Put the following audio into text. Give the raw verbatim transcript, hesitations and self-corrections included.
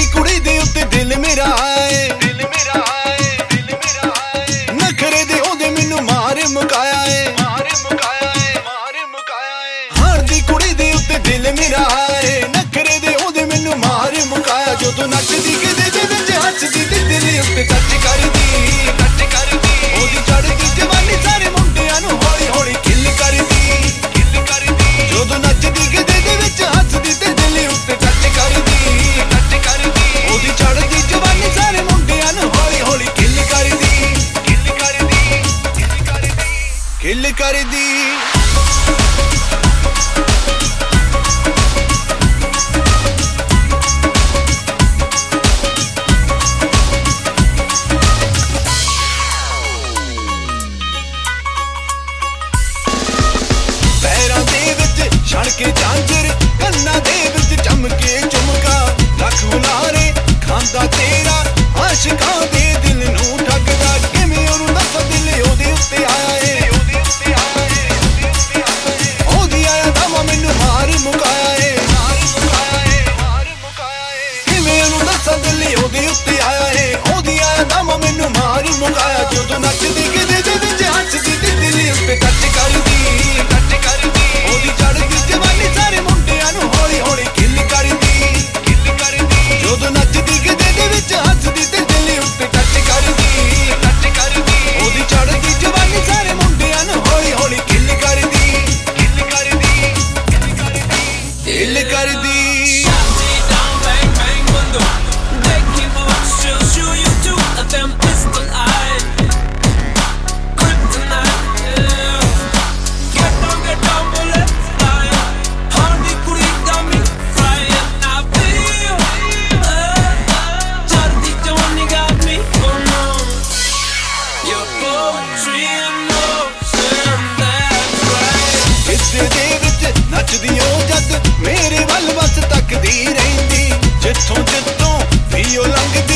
ਦੀ ਕੁੜੀ ਦੇ ਉੱਤੇ ਦਿਲ ਮੇਰਾ ਆਏ ਦਿਲ ਮੇਰਾ ਆਏ ਦਿਲ ਮੇਰਾ ਆਏ ਨਖਰੇ ਦੇ ਉਹਦੇ ਮੈਨੂੰ ਮਾਰ ਮੁਕਾਇਆ ਏ ਮਾਰ ਮੁਕਾਇਆ ਏ ਮਾਰ ਮੁਕਾਇਆ ਏ ਹਾਰ ਦੀ ਕੁੜੀ ਦੇ ਉੱਤੇ ਦਿਲ ਮੇਰਾ ਆਏ ਨਖਰੇ ਦੇ ਉਹਦੇ ਮੈਨੂੰ ਮਾਰ ਮੁਕਾਇਆ ਜਦੋਂ ਨੱਚਦੀ ਕਿਤੇ ਦੇ ਵਿੱਚ ਹੱਸਦੀ ਤੇ ਦਿਲ ਉੱਤੇ ਟੱਚ ਕਰਦੀ ਟੱਚ ਕਰਦੀ ਉਹਦੀ ਚੜ੍ਹਦੀ ਜਵਾਨੀ ਸਾਰੇ ਮੁੰਡਿਆਂ ਨੂੰ ਹੌਲੀ ਹੌਲੀ ਕਿੱਲ ਕਰਦੀ ਕਿੱਲ ਕਰਦੀ ਜਦੋਂ ਨੱਚਦੀ ਕਿਤੇ ਦੇ ਵਿੱਚ ਹੱਸਦੀ ਤੇ ਦਿਲ ਉੱਤੇ ਟੱਚ ਕਰਦੀ ਟੱਚ ਕਰਦੀ ਉਹਦੀ ਚੜ੍ਹਦੀ ਜਵਾਨੀ ਸਾਰੇ ਮੁੰਡਿਆਂ ਨੂੰ ਹੌਲੀ ਹੌਲੀ ਕਿੱਲ ਕਰਦੀ ਕਿੱਲ ਕਰਦੀ ਕਿੱਲ ਕਰਦੀ ਕਿੱਲ ਕਰਦੀ ਛਣ ਕੇ ਝਾਂਜਰ ਕੰਨਾਂ ਦੇ ਵਿੱਚ ਚਮਕੇ ਝੁਮਕਾ ਲੱਖ ਹੁਲਾਰੇ ਖਾਂਦਾ ਤੇਰਾ ਆਸ਼ਿਕਾਂ ਦੇ ਦਿਲ ਨੂੰ ਠੱਗਦਾ ਕਿਵੇਂ ਉਹਨੂੰ ਦੱਸ ਦਿਲ ਉਹਦੇ ਉੱਤੇ ਆਇਆ ਏ ਉਹਦੇ ਉੱਤੇ ਆਇਆ ਏ ਉਹਦੇ ਉੱਤੇ ਆਇਆ ਏ ਉਹਦੀ ਆਇਆ ਦਮਾ ਮੈਨੂੰ ਮਾਰ ਮੁਕਾਇਆ ਏ ਮਾਰ ਮੁਕਾਇਆ ਏ ਮਾਰ ਮੁਕਾਇਆ ਏ ਕਿਵੇਂ ਉਹਨੂੰ ਦੱਸ ਦਿਲ ਉਹਦੇ ਉੱਤੇ ਆਇਆ ਏ ਉਹਦੀ ਆਇਆ ਦਮਾ ਮੈਨੂੰ ਮਾਰ ਮੁਕਾਇਆ ਜਦੋਂ ਨੱਚਦੀ ਕਿਤੇ ਦੇ ਵਿੱਚ ਹੱਸਦੀ ਤੇ ਦਿਲ ਉੱਤੇ ਟੱਚ ਕਰਦੀ ਟੱਚ ਕਰਦੀ ਉਹਦੀ ਚੜ੍ਹਦੀ ਜਵਾਨੀ ਸਾਰੇ ਮੁੰਡਿਆਂ ਨੂੰ ਹੌਲੀ ਹੌਲੀ ਕਿੱਲ ਕਰਦੀ ਕਿੱਲ ਕਰਦੀ ਜਦੋਂ ਨੱਚਦੀ ਕਿਤੇ ਦੇ ਵਿੱਚ ਹੱਸਦੀ ਤੇ ਦਿਲ ਉੱਤੇ ਟੱਚ ਕਰਦੀ ਟੱਚ ਕਰਦੀ ਉਹਦੀ ਚੜ੍ਹਦੀ ਜਵਾਨੀ ਸਾਰੇ ਮੁੰਡਿਆਂ ਨੂੰ ਹੌਲੀ ਹੌਲੀ ਕਿੱਲ ਕਰਦੀ ਕਿੱਲ ਕਰਦੀ ਕਿੱਲ ਕਰਦੀ ਕਿੱਲ ਕਰਦੀ ਨੱਚਦੀ ਉਹ ਜਦ ਮੇਰੇ ਵੱਲ ਬਸ ਤੱਕਦੀ ਰਹਿੰਦੀ ਜਿੱਥੋਂ ਜਿੱਥੋਂ ਵੀ ਉਹ ਲੰਘਦੀ